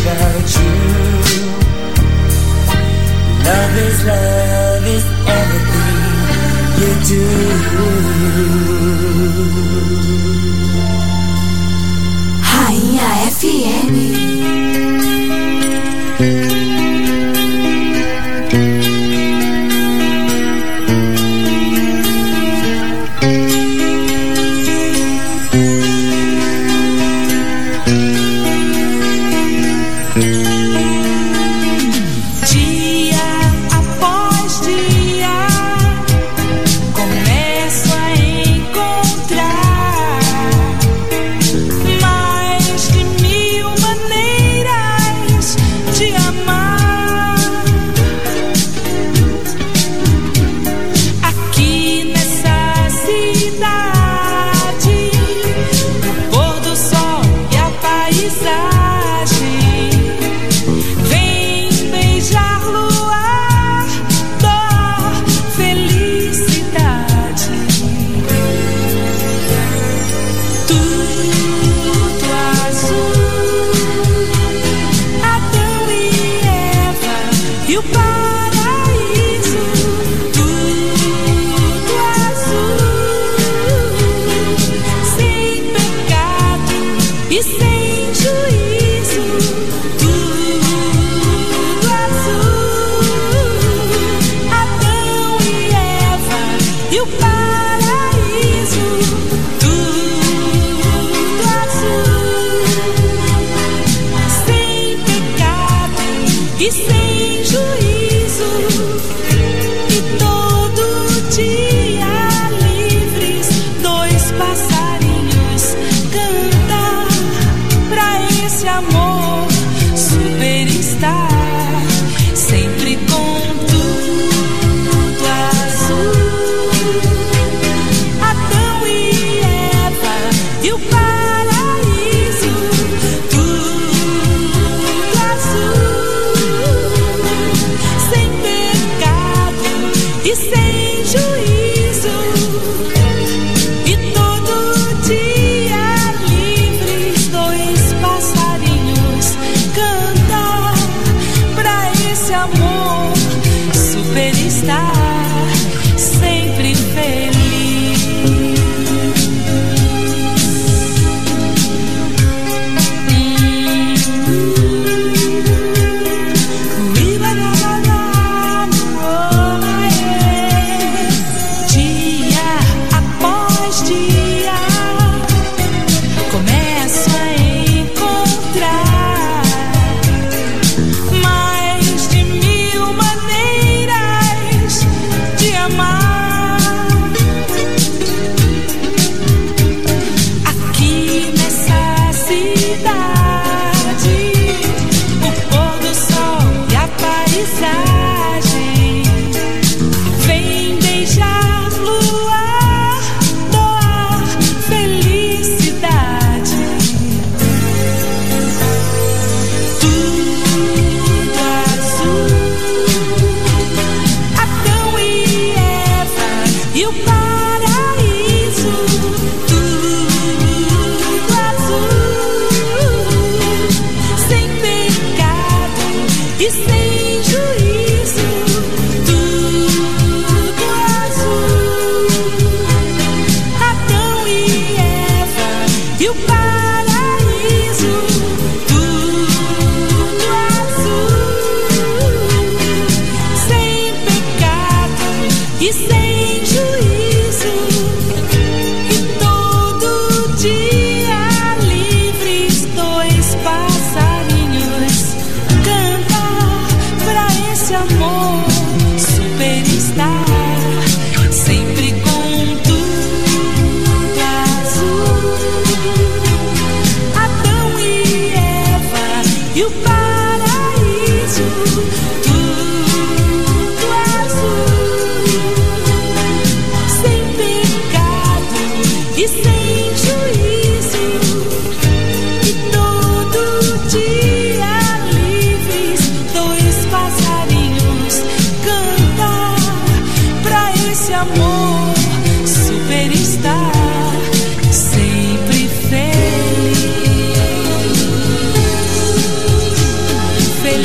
without you. Love is everything you do. Rainha FM.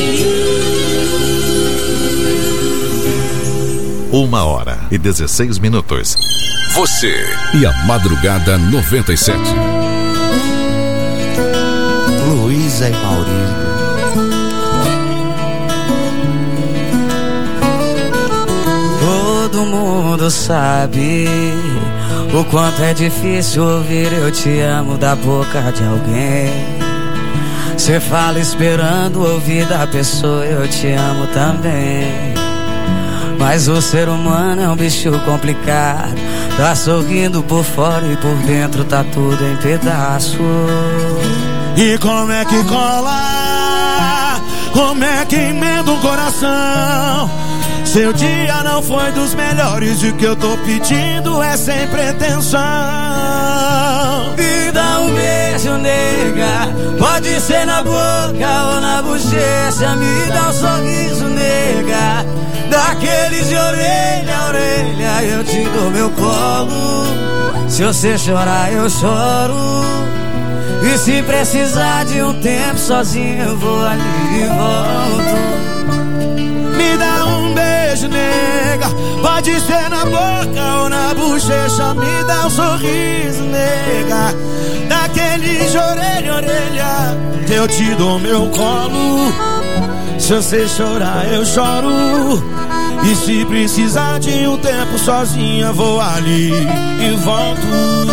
1h16. Você e a Madrugada 97. Luísa e Maurício. Todo mundo sabe o quanto é difícil ouvir eu te amo da boca de alguém. Cê fala esperando ouvir da pessoa eu te amo também. Mas o ser humano é um bicho complicado. Tá sorrindo por fora e por dentro tá tudo em pedaço. E como é que cola? Como é que emenda um coração? Seu dia não foi dos melhores e o que eu tô pedindo é sem pretensão. Me dá um beijo, nega. Pode ser na boca ou na bochecha. Me dá um sorriso, nega. Daqueles de orelha a orelha. Eu te dou meu colo. Se você chorar eu choro. E se precisar de um tempo sozinho eu vou ali e volto. Me dá um beijo, nega. Pode ser na boca ou na bochecha. Me dá um sorriso, nega. Daquele de orelha a orelha. Eu te dou meu colo. Se você chorar eu choro. E se precisar de um tempo sozinha vou ali e volto.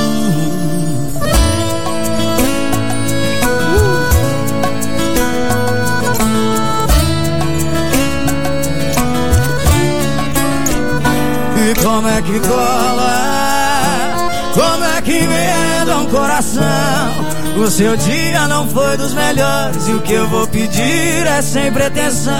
E como é que cola? Como é que emenda um coração? O seu dia não foi dos melhores e o que eu vou pedir é sem pretensão.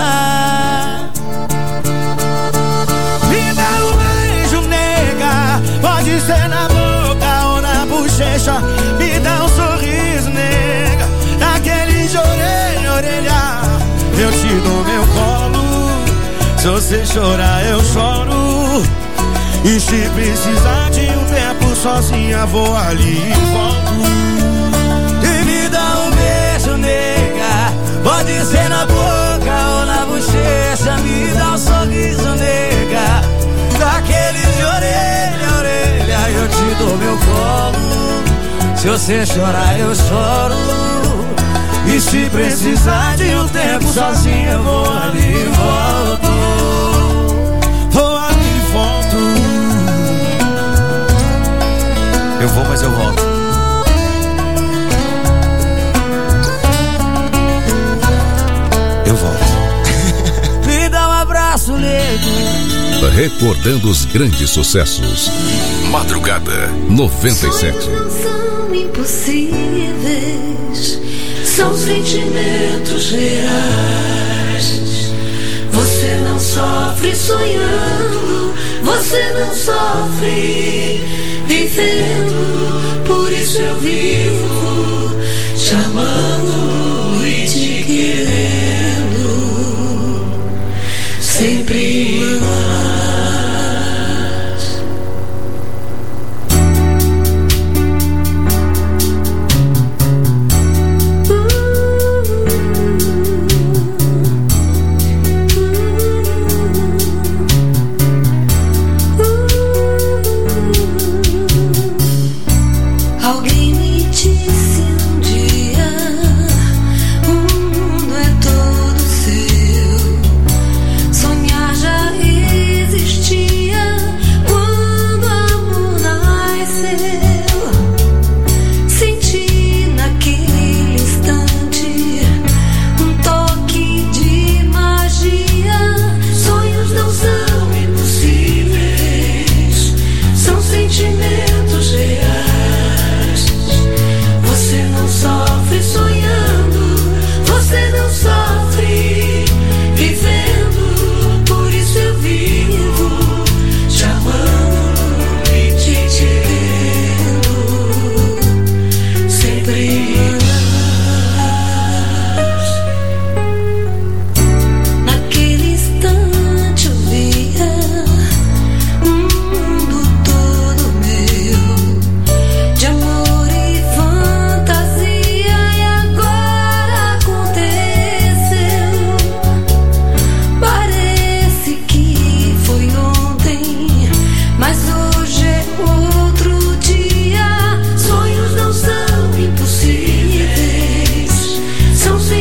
Me dá um beijo, nega. Pode ser na boca ou na bochecha. Me dá um sorriso, nega. Daquele de orelha a orelha. Eu te dou meu colo. Se você chorar eu choro. E se precisar de um tempo sozinha vou ali e volto. E me dá um beijo, nega. Pode ser na boca ou na bochecha. Me dá um sorriso, nega. Daqueles de orelha a orelha. Eu te dou meu colo. Se você chorar eu choro. E se precisar de um tempo sozinha eu vou ali e volto. Vou ali e volto. Eu vou, mas eu volto. Eu volto. Me dá um abraço, nego. Recordando os grandes sucessos. Madrugada 97. Sonhos não são impossíveis, são sentimentos reais. Você não sofre sonhando, você não sofre vivendo. Por isso eu vivo te amando e te querendo sempre mais. Alguém me disse um dia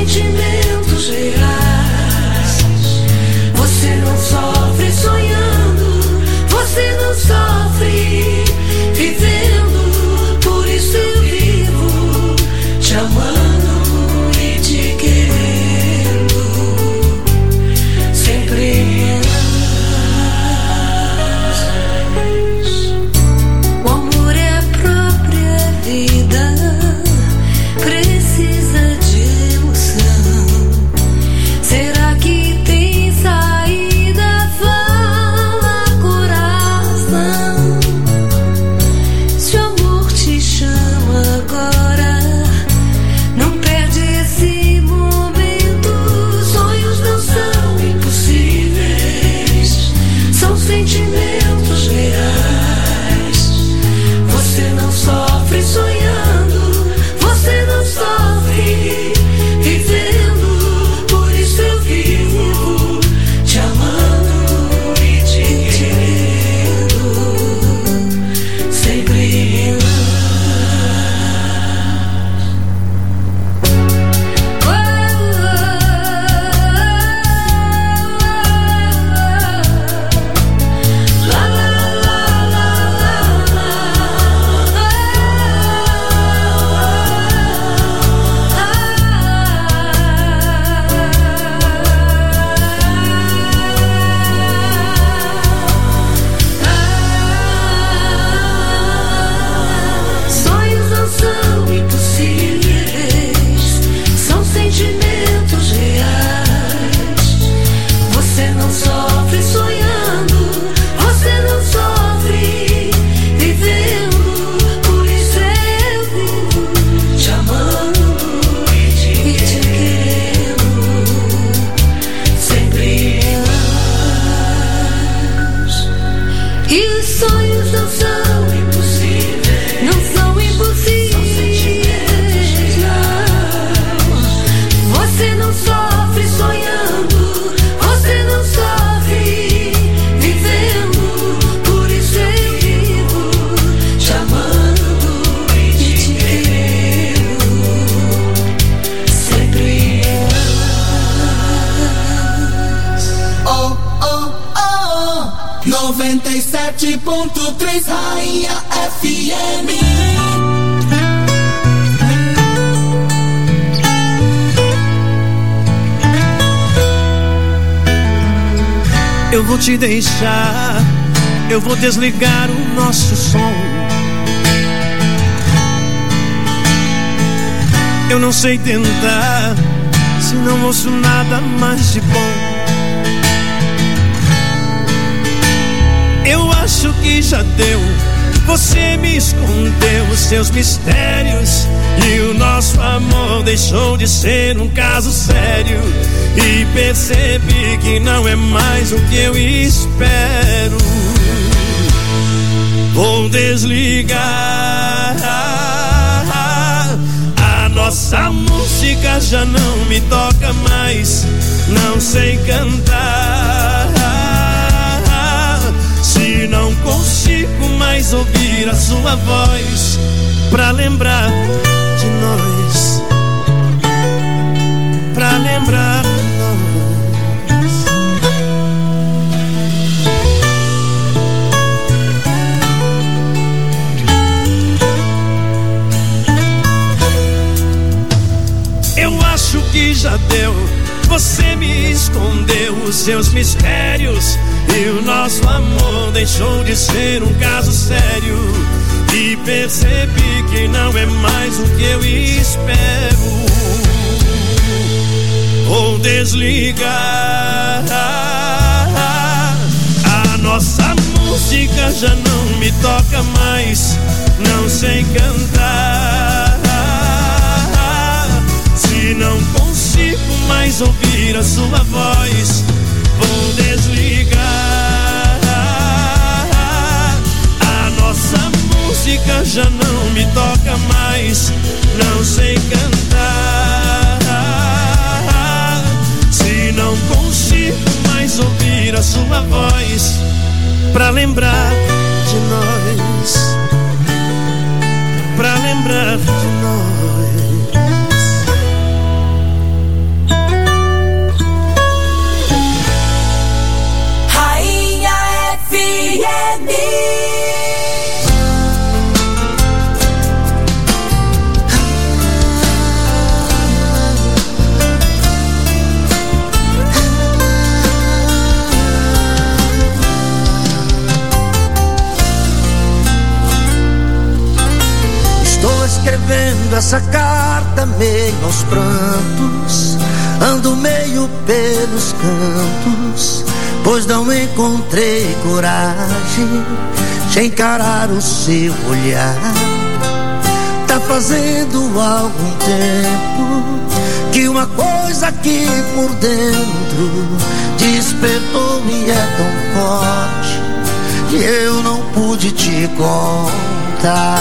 sentimentos reais. Você não sofre sonhando, você não sofre vivendo. Por isso eu vivo te amando e te querendo. Sempre mais. O amor é a própria vida, precisa de emoção. Será que tem saída? Fala, coração. Se o amor te chama agora, não perde esse momento. Sonhos não são impossíveis, são sentimentos reais. Você não sofre sonhando, você não sofre vivendo. Por isso eu vivo te amando e te querendo. Sempre mais. Sonhos não são impossíveis, são sentimentos reais. Você não sofre sonhando, você não sofre vivendo. Por isso eu vivo te amando e te querendo. Sempre mais. E os sonhos não são impossíveis, não são impossíveis, não. Você não sofre sonhando, você não sofre vivendo. Por isso eu vivo te amando e te querendo. Sempre mais. Oh, oh, oh, 97.3 Rainha FM. Eu vou te deixar, eu vou desligar o nosso som. Eu não sei tentar, se não ouço nada mais de bom. Eu acho que já deu, você me escondeu os seus mistérios, e o nosso amor deixou de ser um caso sério. E percebi que não é mais o que eu espero. Vou desligar, a nossa música já não me toca mais. Não sei cantar, se não consigo mais ouvir a sua voz pra lembrar de nós, pra lembrar de nós. Eu acho que já deu, você me escondeu os seus mistérios, e o nosso amor deixou de ser um caso sério. E percebi que não é mais o que eu espero. Vou desligar, a nossa música já não me toca mais. Não sei cantar, se não consigo mais ouvir a sua voz. Vou desligar, a nossa música já não me toca mais. Não sei cantar, se não consigo mais ouvir a sua voz pra lembrar de nós, pra lembrar de nós. escrevendo essa carta meio aos prantos, ando meio pelos cantos, pois não encontrei coragem de encarar o seu olhar. Tá fazendo algum tempo que uma coisa aqui por dentro despertou e é tão forte que eu não pude te contar.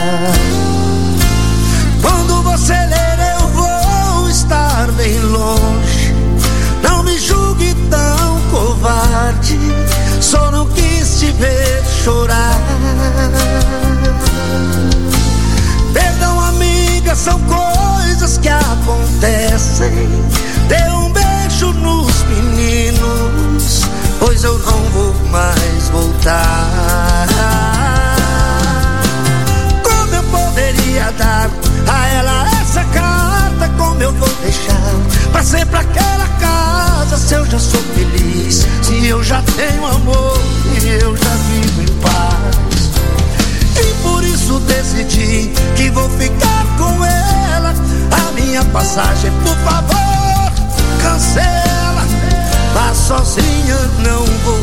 Quando você ler eu vou estar bem longe, não me julgue tão covarde, só não quis te ver chorar. Perdão, amiga, são coisas que acontecem. Dê um beijo nos meninos, pois eu não vou mais voltar. Como eu poderia dar a ela essa carta? Como eu vou deixar pra sempre aquela casa, se eu já sou feliz, se eu já tenho amor e eu já vivo em paz? E por isso decidi que vou ficar com ela. A minha passagem, por favor, cancela. Vá sozinha, não vou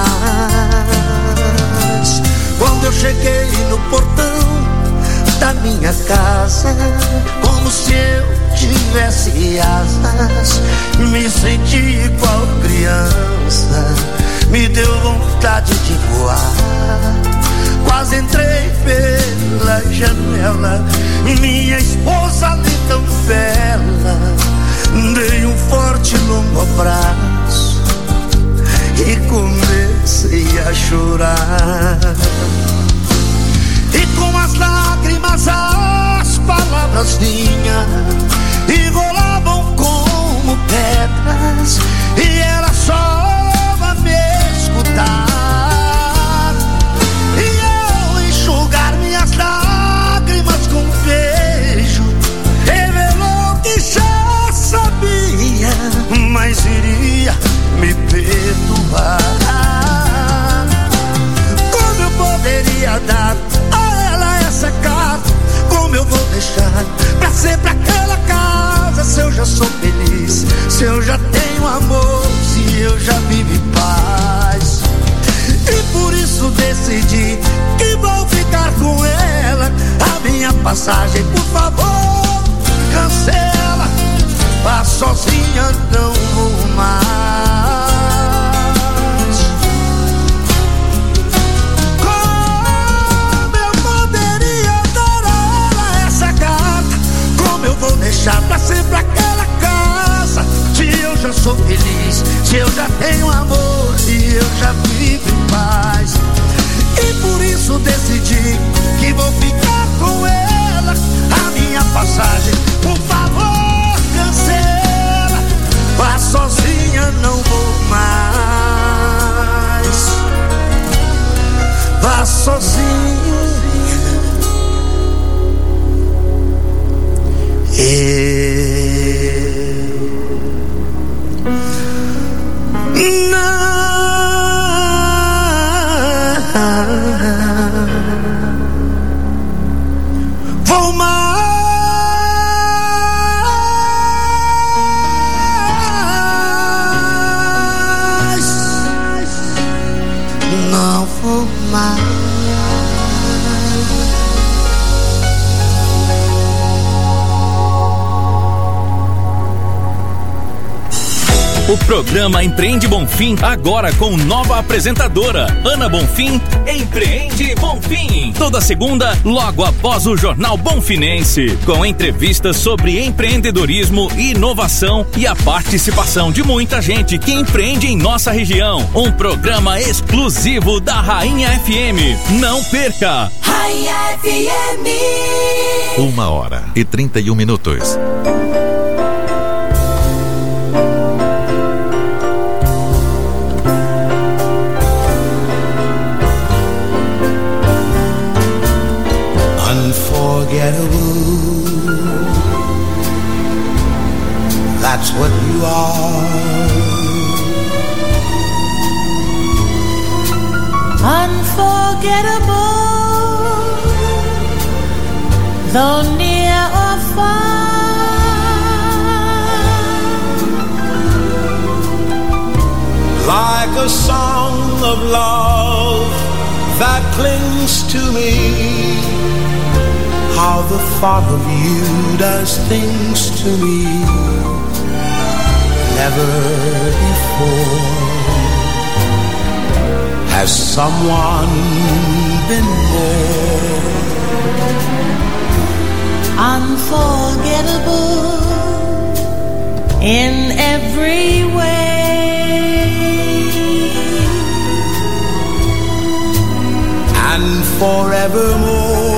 mais. Quando eu cheguei no portão da minha casa, como se eu tivesse asas, me senti igual criança, me deu vontade de voar. Quase entrei pela janela, minha esposa ali tão bela, dei um forte longo abraço e comecei a chorar. E com as lágrimas as palavras vinham e rolavam como pedras, e ela só vai me escutar. Enxugar minhas lágrimas com beijo, revelou que já sabia, mas iria me perdoar. Como eu poderia dar a ela essa carta? Como eu vou deixar pra sempre aquela casa, se eu já sou feliz, se eu já tenho amor, se eu já vivo em paz? E por isso decidi que vou ficar com ela. A minha passagem, por favor, cancela. Vá sozinha, não vou mais. Como eu poderia dar a ela essa carta? Como eu vou deixar pra sempre aquela casa, se eu já sou feliz, se eu já tenho amor e eu já vivo em paz? E por isso decidi que vou ficar com ela. A minha passagem, por favor, cancela. Vá sozinha, não vou mais. Vá sozinha. Vou mais, não vou mais. O programa Empreende Bonfim, agora com nova apresentadora, Ana Bonfim. Empreende Bonfim, toda segunda, logo após o Jornal Bonfinense, com entrevistas sobre empreendedorismo e inovação e a participação de muita gente que empreende em nossa região. Um programa exclusivo da Rainha FM. Não perca! Rainha FM. 1h31. That's what you are. Unforgettable. though near or far. Like a song of love that clings to me, how the thought of you does things to me never before has someone been more unforgettable in every way. And forevermore,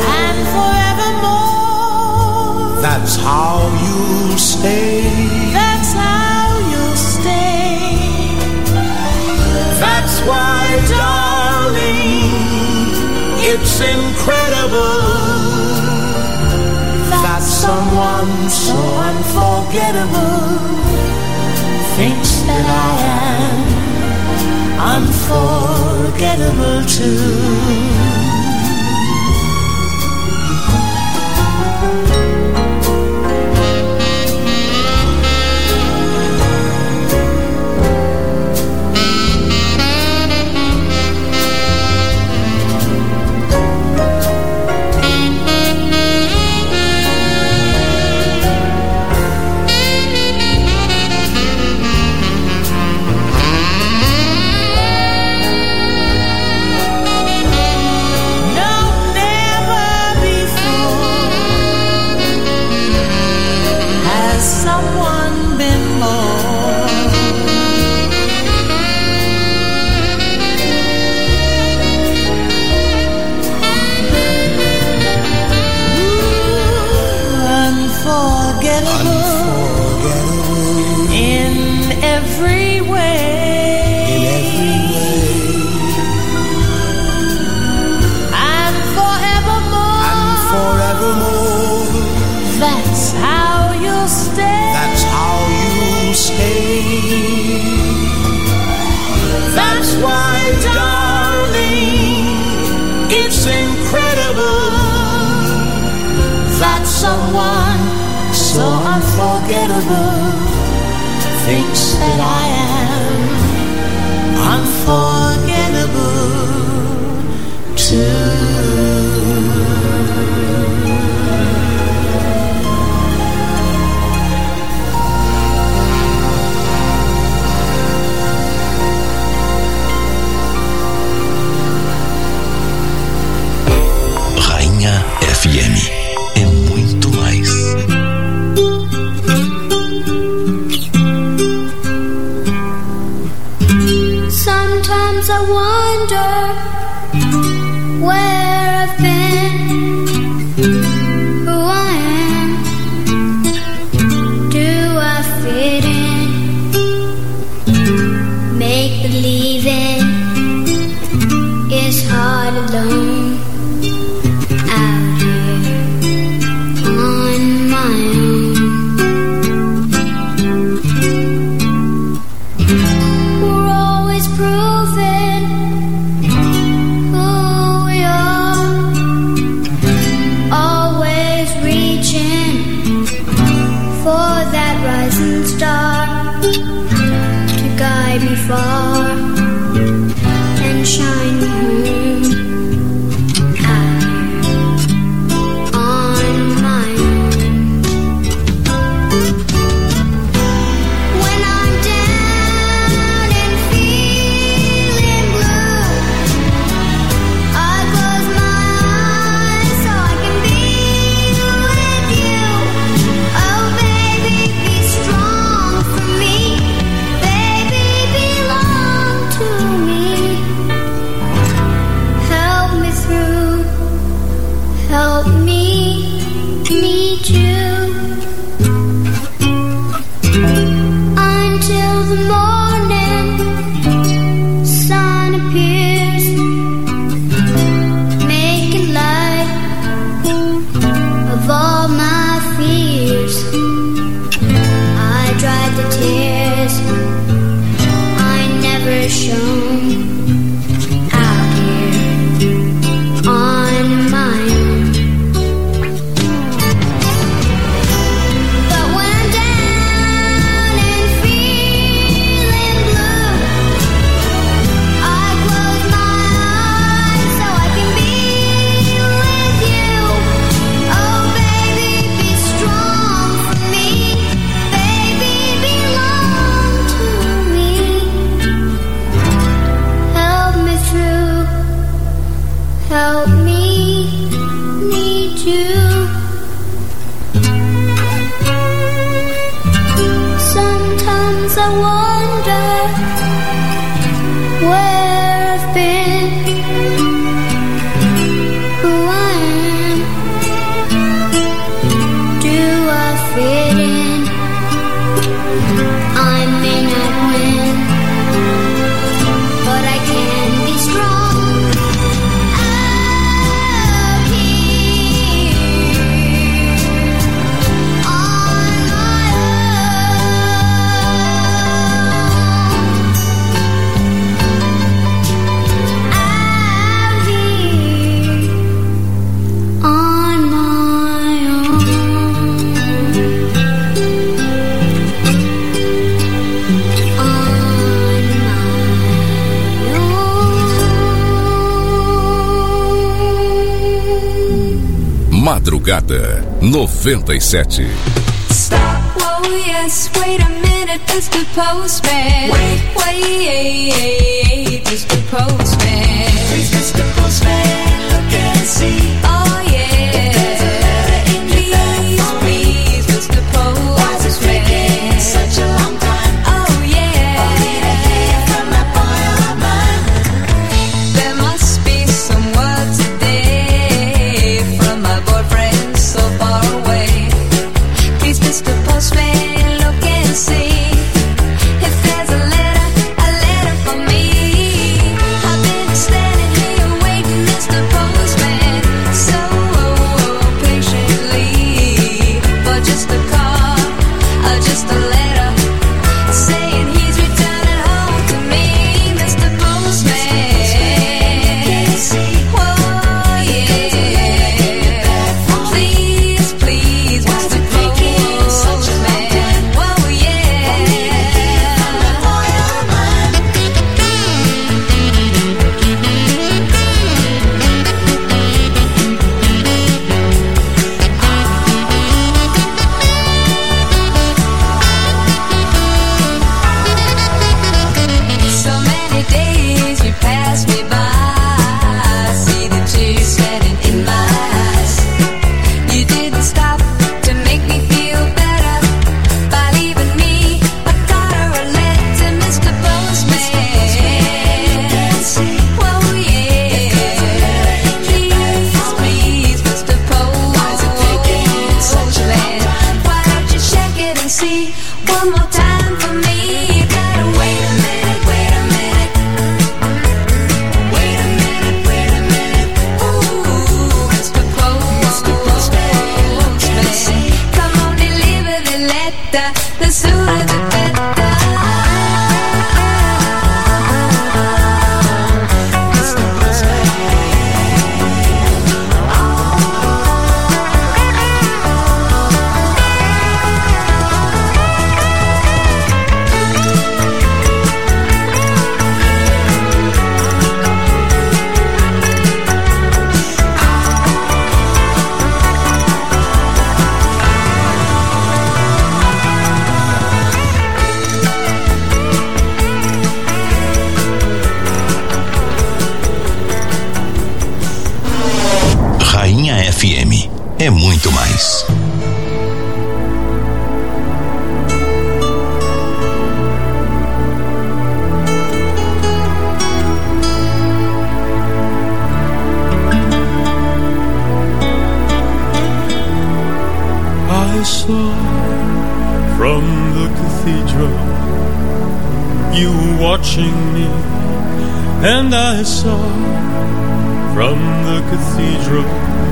that's how you'll stay. That's how you'll stay. That's why, darling, it's incredible that someone so unforgettable thinks that I am unforgettable too. Thinks that I am unforgettable too. Rainha FM é muito mais. Sometimes I wonder where I've been, who I am. Do I fit in? Make believing is hard alone out here on my own. We're always proving who we are, always reaching for that rising star to guide me far and shine me home out here on my own. When I'm down and feeling blue, I close my eyes so I can be with you. Oh baby, be strong for me. Baby, belong to me. Help me through. Help me meet you. Until the morning sun appears, making light of all my fears. I dried the tears I never shown out here on my own. Sometimes I wonder where I've been, who I am. Do I fit in? I may not win, but I can be strong. Out here on my Madrugada 97. Stop. Whoa, yes, wait a minute, Mr. Postman. Wait, Mr. Postman. Please, Mr. Postman, look and see. Oh, yeah. There's a letter in your bag for me. Please, Mr. Postman. Why's it taking such a long time? Oh, yeah. Only to hear from that boy of mine. There must be some word today from my boyfriend so far away. Please, Mr. Postman, look and see if there's a letter for me. I've been standing here waiting, Mr. Postman, so patiently for just a call or just a letter saying he's returning home to me, Mr. Postman. Whoa, yeah. Please, Mr. Postman. Whoa, yeah. So many days you passed me by. I see the tears standing in my eyes. You didn't stop to make me feel better by leaving me a card or a letter, Mr. Postman. Whoa, yeah. Please, Mr. Postman. Why don't you check it and see one more time for me? You gotta wait a minute. Ooh, Mr. Postman. Come on, deliver the letter. The sooner the better. Mr. Postman. Rainha FM é muito mais. I saw from the cathedral you were watching me, and I saw from the cathedral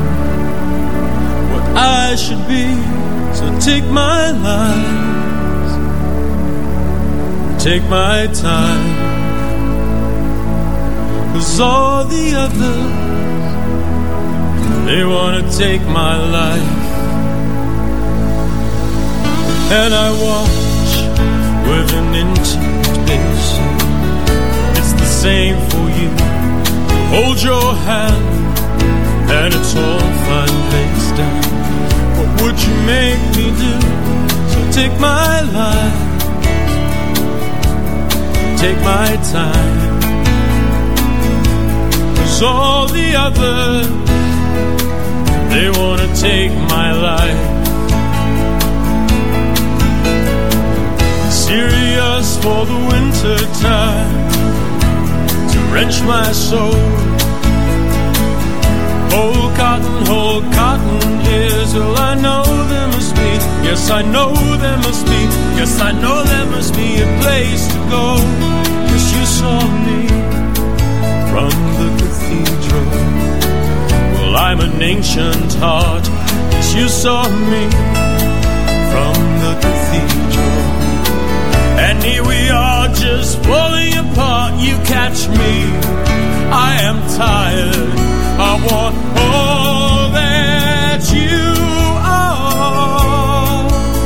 what I should be. So take my life, take my time, 'cause all the others, they wanna take my life. And I watch with an intimidation. It's the same for you. Hold your hand, and it's all fine face down. What would you make me do? So take my life, take my time, 'cause all the others, they wanna take my life. serious for the winter time to wrench my soul. Whole cotton is all I know there must be. Yes, I know there must be. Yes, I know there must be a place to go. 'Cause you saw me from the cathedral. Well, I'm an ancient heart. 'Cause you saw me from the cathedral. And here we are just falling apart. You catch me, I am tired. I want all that you are.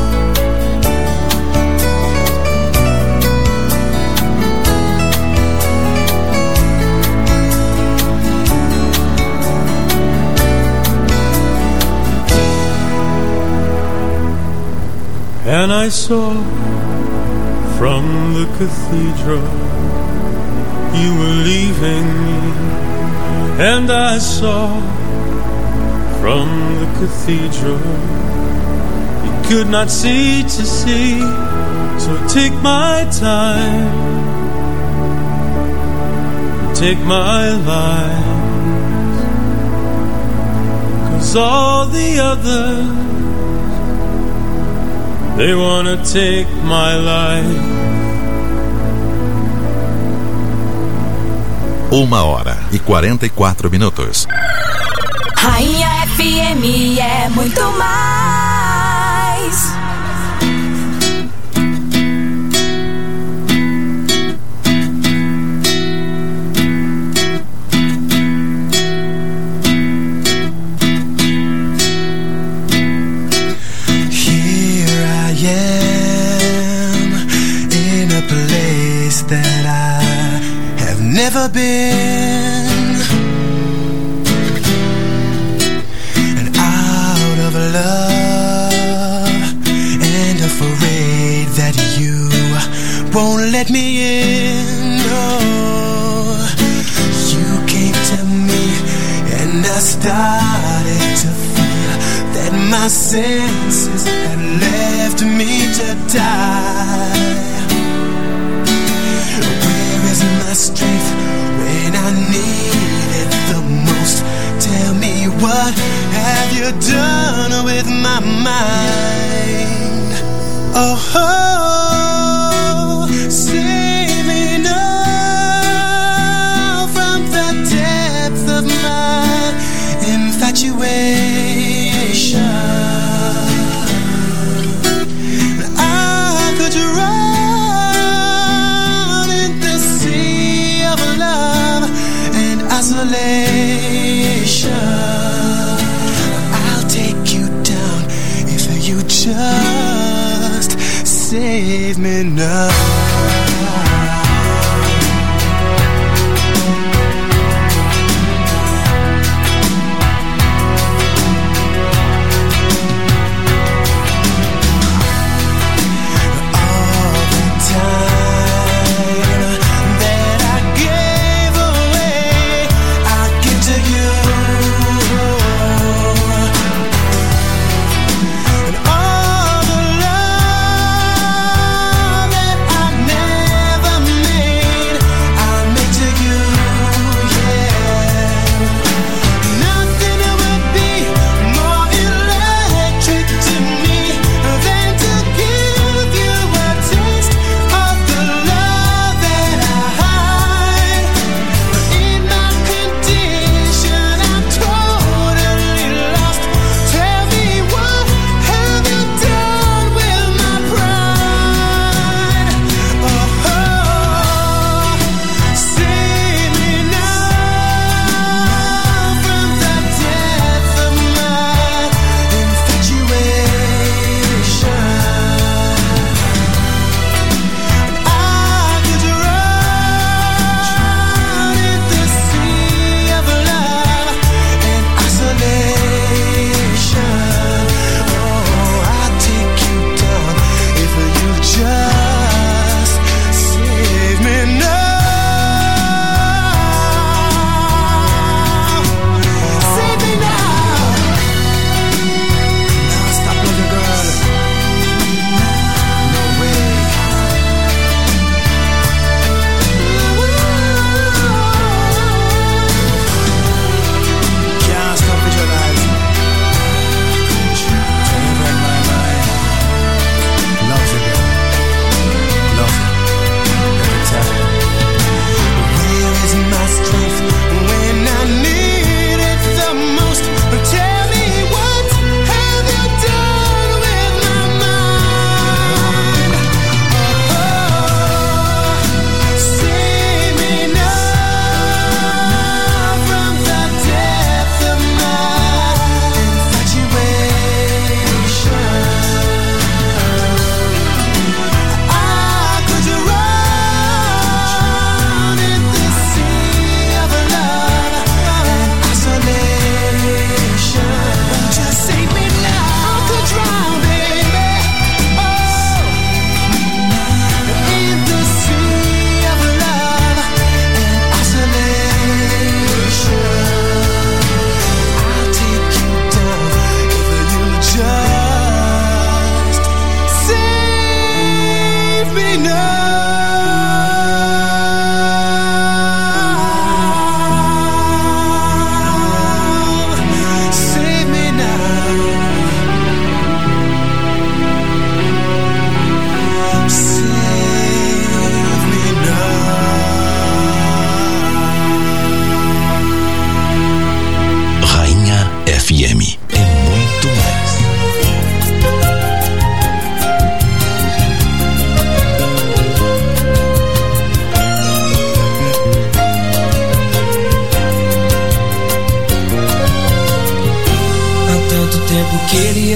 And I saw from the cathedral you were leaving me. And I saw from the cathedral you could not see to see. So take my time, take my life, 'cause all the others, they wanna take my life. 1h44. Rainha FM é muito mais. Here I am in a place that I have never been, and out of love and afraid that you won't let me in. No, you came to me and I started to feel that my senses had left me to die. Where is my strength when I need it the most? Tell me, what have you done with my mind? Oh, save me now from the depth of my infatuation. I could drown in the sea of love and isolation. I'll take you down if you just save me now. Never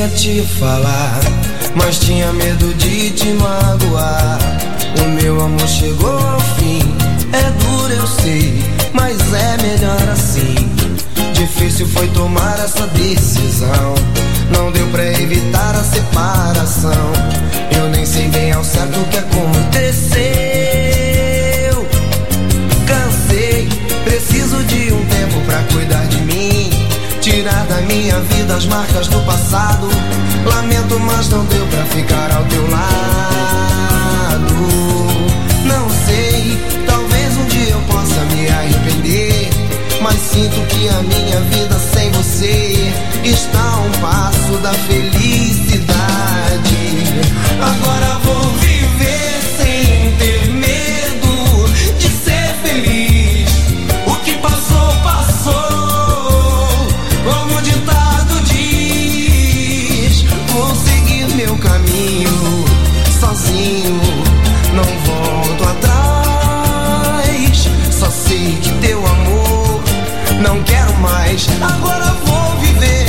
te falar, mas tinha medo de te magoar. O meu amor chegou ao fim. É duro, eu sei, mas é melhor assim. Difícil foi tomar essa decisão. Não deu pra evitar a separação. Eu nem sei bem ao certo o que aconteceu. Cansei, preciso de um tempo pra cuidar de mim. Tirar da minha vida as marcas do passado. Lamento, mas não deu pra ficar ao teu lado. Não sei, talvez um dia eu possa me arrepender, mas sinto que a minha vida sem você está a um passo da felicidade. Agora vou viver sem ter medo de ser feliz. O que passou, passou, como o ditado diz. Vou seguir meu caminho sozinho, não volto atrás. Só sei que teu amor não quero mais. Agora vou viver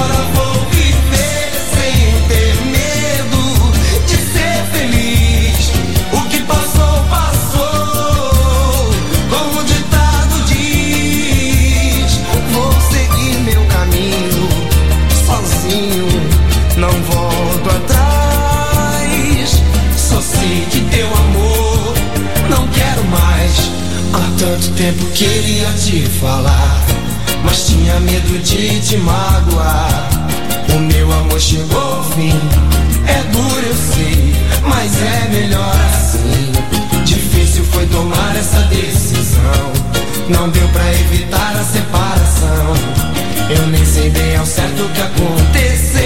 sem ter medo de ser feliz. O que passou, passou, como o ditado diz. Vou seguir meu caminho sozinho, não volto atrás. Só sei que teu amor não quero mais. Há tanto tempo queria te falar, mas tinha medo de te magoar. O meu amor chegou ao fim. É duro, eu sei, mas é melhor assim. Difícil foi tomar essa decisão. Não deu pra evitar a separação. Eu nem sei bem ao certo o que aconteceu.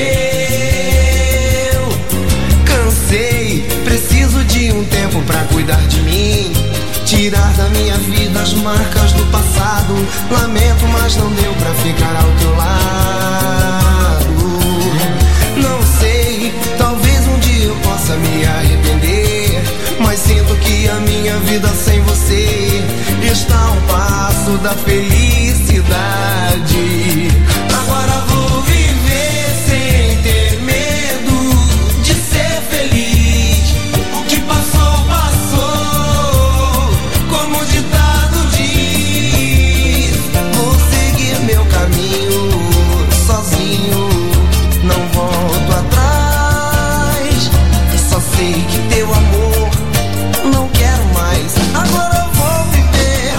Cansei, preciso de um tempo pra cuidar de mim. Tirar da minha vida as marcas do passado. Lamento, mas não deu pra ficar ao teu lado. Não sei, talvez um dia eu possa me arrepender, mas sinto que a minha vida sem você está a um passo da felicidade. Agora vou viver sem ter medo de ser feliz. O que passou, passou, como o ditado diz. Vou seguir meu caminho sozinho, não volto atrás. Só sei que teu amor não quero mais. Agora vou viver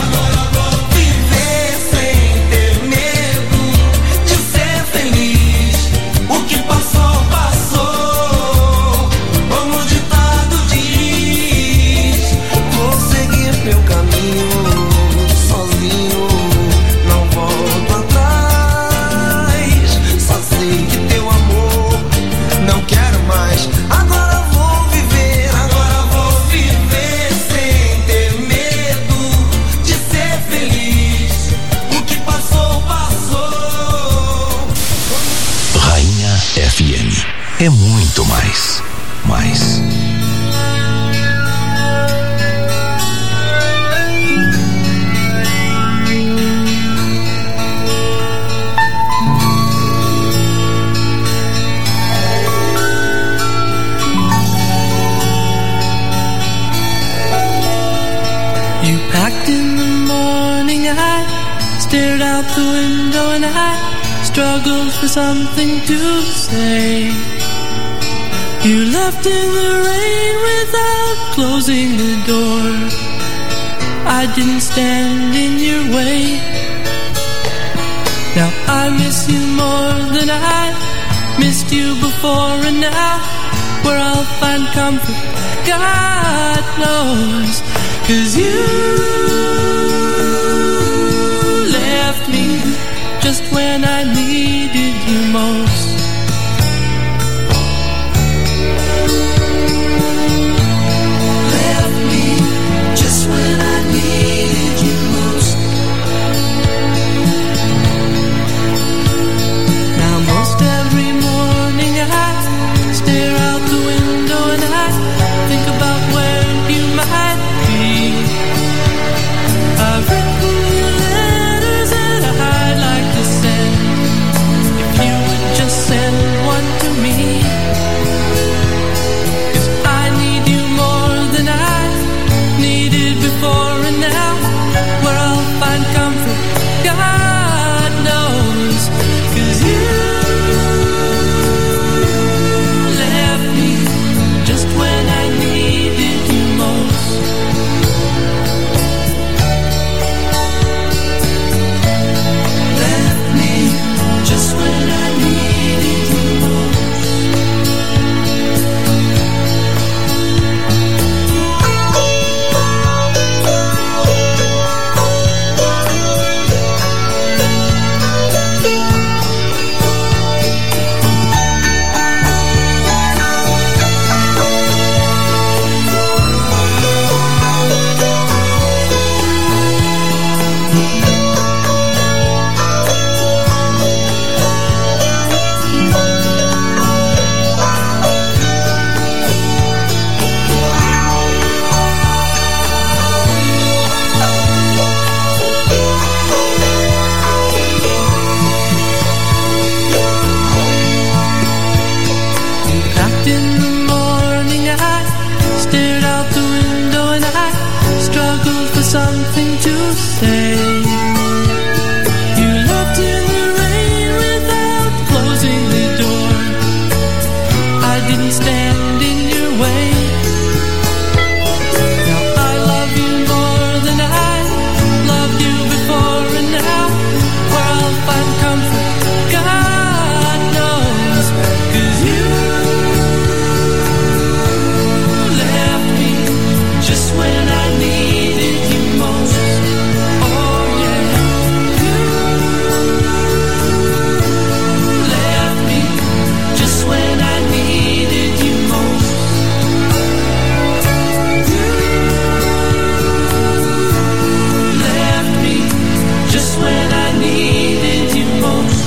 sem ter medo de ser feliz. O que passou, passou, como o ditado diz. Vou seguir meu caminho sozinho, não volto atrás. Só sei que teu amor não quero mais. Agora vou viver sem ter medo de ser feliz. O que passou, passou. Rainha FM é muito mais. You packed in the morning, I stared out the window and I struggled for something to say. You left in the rain without closing the door. I didn't stand in your way. Now I miss you more than I missed you before, and now where I'll find comfort, God knows. 'Cause you left me just when I needed you most. Left me just when I needed you most. Now most every morning I stare out the window and I think about where you might be. something to say. You left in the rain without closing the door. I didn't stand in your way. Now I love you more than I loved you before, and now where I'll find comfort, God knows. 'Cause you left me just when I needed you most. Oh yeah, you left me just when I needed you most. You left me just when I needed you most.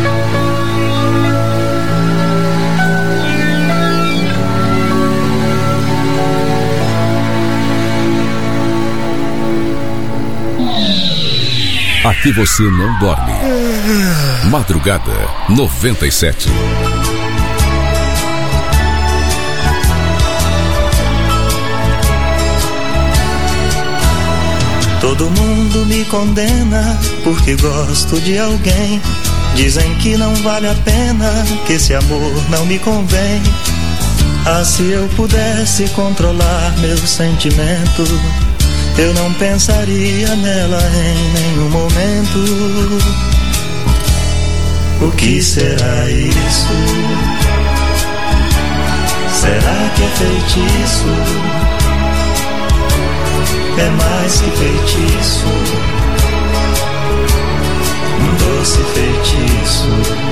Aqui você não dorme. Madrugada 97. Todo mundo me condena porque gosto de alguém. Dizem que não vale a pena, que esse amor não me convém. Ah, se eu pudesse controlar meu sentimento, eu não pensaria nela em nenhum momento. O que será isso? Será que é feitiço? É mais que feitiço, um doce feitiço.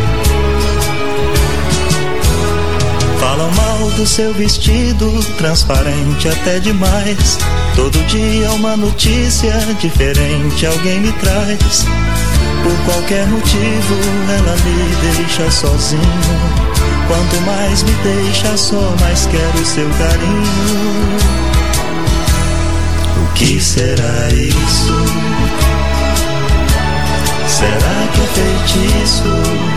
Falam mal do seu vestido, transparente até demais. Todo dia uma notícia diferente alguém me traz. Por qualquer motivo ela me deixa sozinho. Quanto mais me deixa só, mais quero seu carinho. O que será isso? Será que é feitiço?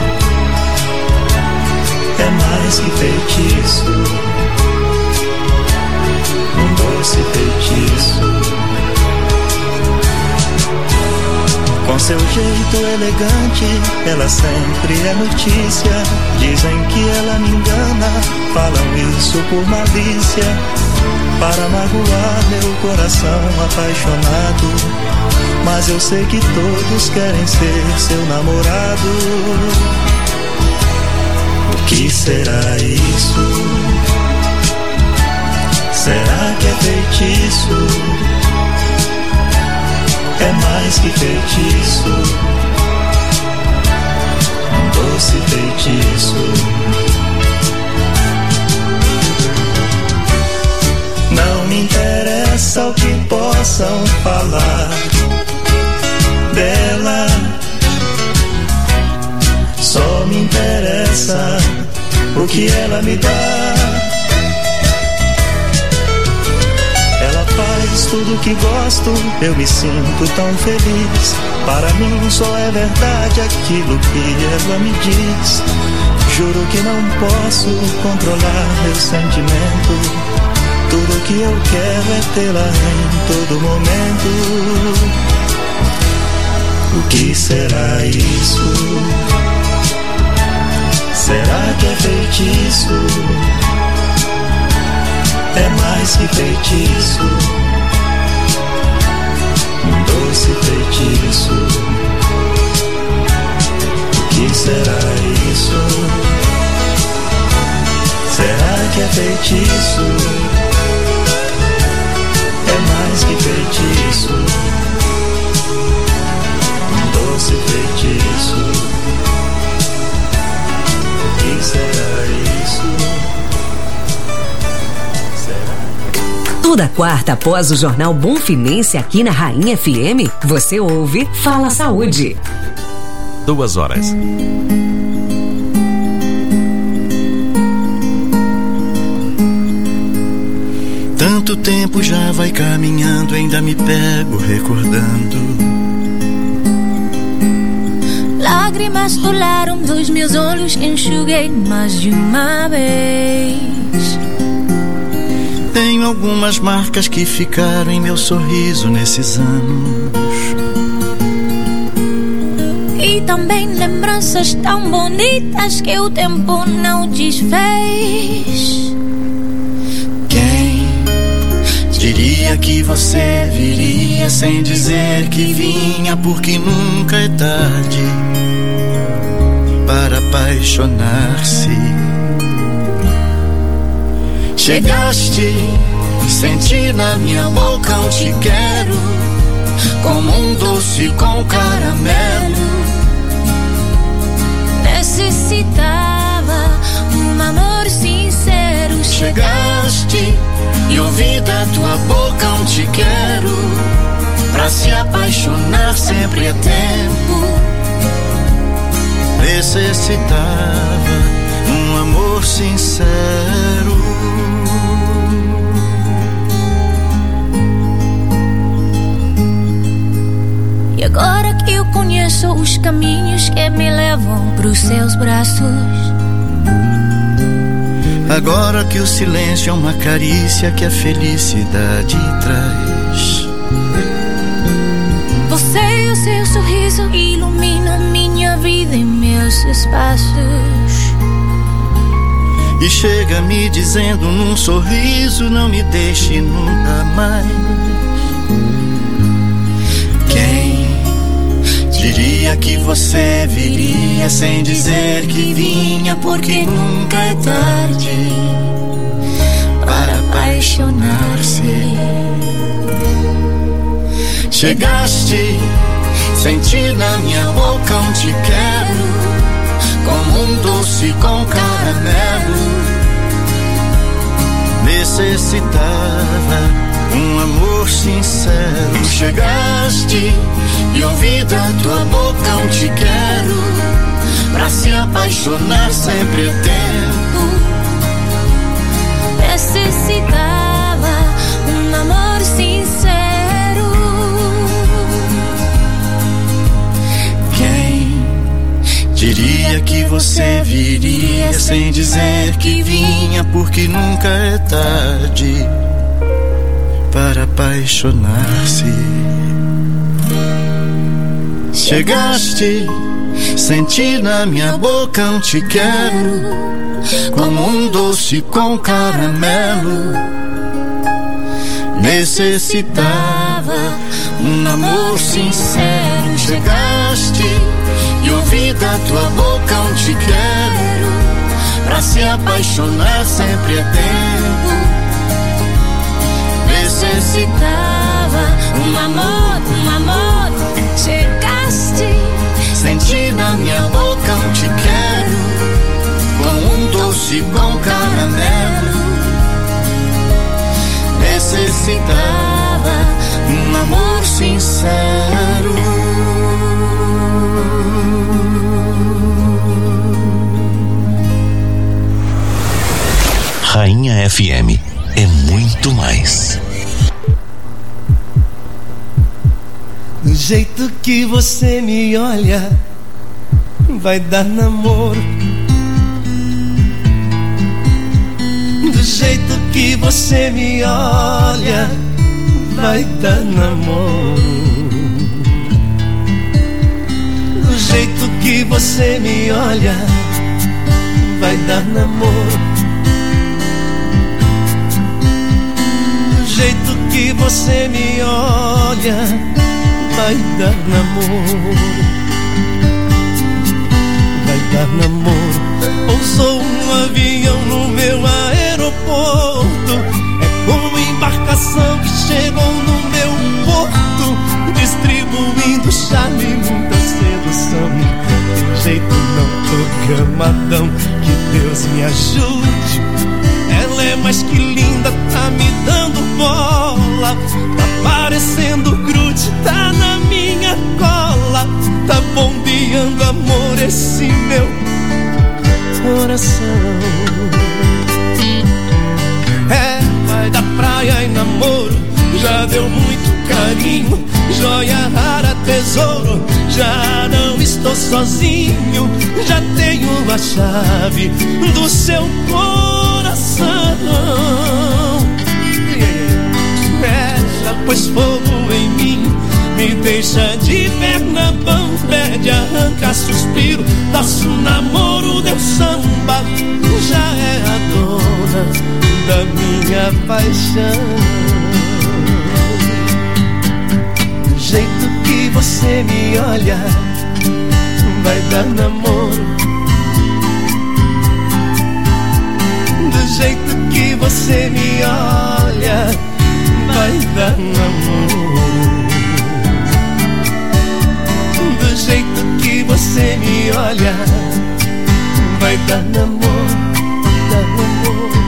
É mais que feitiço, um doce feitiço. Com seu jeito elegante, ela sempre é notícia. Dizem que ela me engana, falam isso por malícia, para magoar meu coração apaixonado. Mas eu sei que todos querem ser seu namorado. O que será isso? Será que é feitiço? É mais que feitiço, um doce feitiço. Não me interessa o que possam falar dela, só me interessa o que ela me dá. Ela faz tudo que gosto, eu me sinto tão feliz. Para mim só é verdade aquilo que ela me diz. Juro que não posso controlar meu sentimento. Tudo que eu quero é tê-la em todo momento. O que será isso? Será que é feitiço? É mais que feitiço, um doce feitiço. O que será isso? Será que é feitiço? É mais que feitiço, um doce feitiço. O que será isso? Toda quarta após o Jornal Bonfinense aqui na Rainha FM, você ouve Fala Saúde. 2 horas. Tanto tempo já vai caminhando, ainda me pego recordando. Lágrimas rolaram dos meus olhos, enxuguei mais de uma vez. Tem Tenho algumas marcas que ficaram em meu sorriso nesses anos. E também lembranças tão bonitas que o tempo não desfez. Quem diria que você viria sem dizer que vinha, porque nunca é tarde para apaixonar-se. Chegaste, senti na minha boca um te quero, como um doce com caramelo. Necessitava um amor sincero. Chegaste e ouvi da tua boca um te quero. Pra se apaixonar sempre é tempo. Necessitava um amor sincero. E agora que eu conheço os caminhos que me levam pros seus braços, agora que o silêncio é uma carícia que a felicidade traz, você e o seu sorriso iluminam minha vida e meus espaços. E chega me dizendo num sorriso: não me deixe nunca mais. Quem diria que você viria sem dizer que vinha, porque nunca é tarde para apaixonar-se. Chegaste, senti na minha boca um te quero, como um doce com caramelo. Necessitava um amor sincero. Chegaste e ouvi da tua boca um te quero. Pra se apaixonar sempre é tempo. Necessitava um amor sincero. Quem diria que você viria sem dizer que vinha, porque nunca é tarde para apaixonar-se. Chegaste, senti na minha boca um te quero, como um doce com caramelo. Necessitava um amor sincero. Chegaste e ouvi da tua boca um te quero. Pra se apaixonar sempre é tempo. Necessitava um amor, um amor. Chegaste, senti na minha boca um te quero, como um doce com caramelo. Necessitava um amor sincero. Rainha FM é muito mais. Do jeito que você me olha, vai dar namoro. Do jeito que você me olha, vai dar namoro. Do jeito que você me olha, vai dar namoro. Do jeito que você me olha, vai dar namoro. Vai dar namoro. Pousou um avião no meu aeroporto, é como embarcação que chegou no meu porto, distribuindo charme e muita sedução. De jeito não programadão, que Deus me ajude. Ela é mais que linda, tá me dando bola, tá parecendo grude, tá na minha cola, tá bombeando amor esse meu coração. É, vai da praia e namoro, já deu muito carinho, joia rara, tesouro, já não estou sozinho, já tenho a chave do seu coração. pois fogo em mim me deixa de perna bamba, arranca suspiro. Nosso namoro deu samba, já é a dona da minha paixão. Do jeito que você me olha, vai dar namoro. Do jeito que você me olha, vai dar namoro. Do jeito que você me olha, vai dar namoro, dar namoro.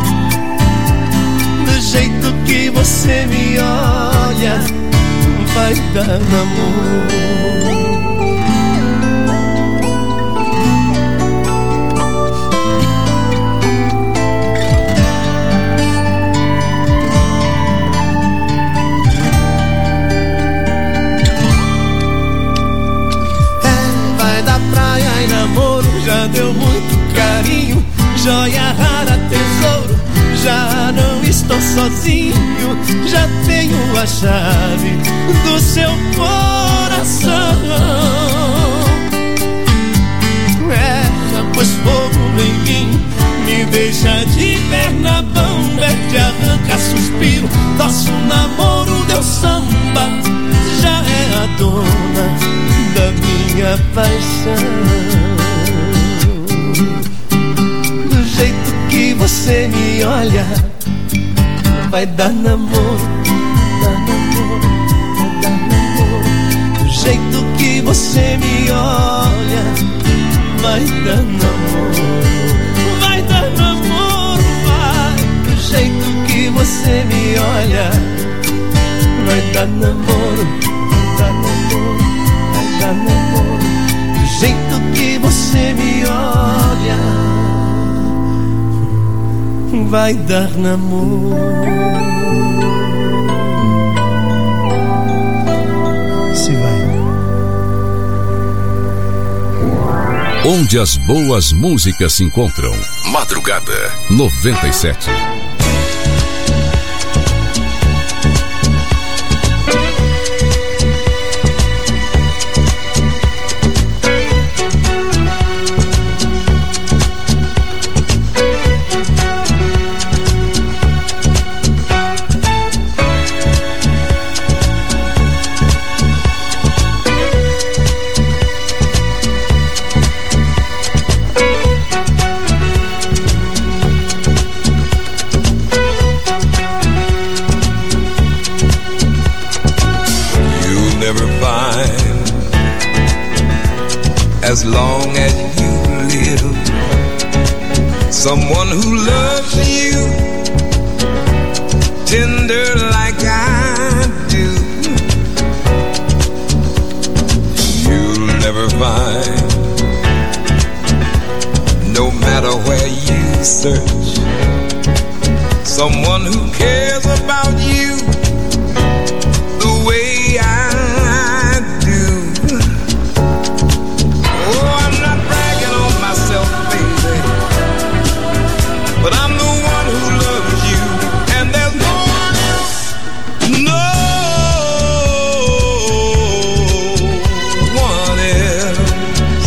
Do jeito que você me olha, vai dar namoro. Já deu muito carinho, joia rara, tesouro. Já não estou sozinho, já tenho a chave do seu coração. É, já pôs fogo em mim, me deixa de perna bamba, te arranca suspiro. Nosso namoro deu samba, já é a dona da minha paixão. Que você me olha, vai dar namoro, dar namoro, vai dar namoro. Do jeito que você me olha, vai dar namoro, vai dar namoro, vai. Do jeito que você me olha, vai dar namoro, vai dar namoro, vai dar namoro. Do jeito que você me olha, vai dar namoro. Se vai. Onde as boas músicas se encontram. Madrugada 97. As long as you live, someone who loves you tender like I do, you'll never find, no matter where you search, someone who cares about you the way I do. But I'm the one who loves you, and there's no one else, no one else.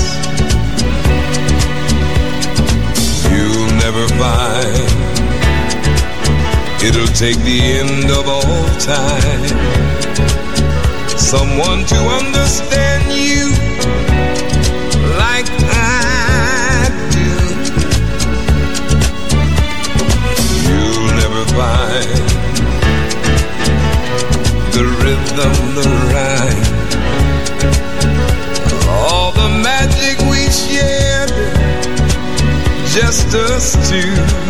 You'll never find, it'll take the end of all time, someone to understand you like I do. You'll never find the rhythm, the rhyme, all the magic we shared, just us two.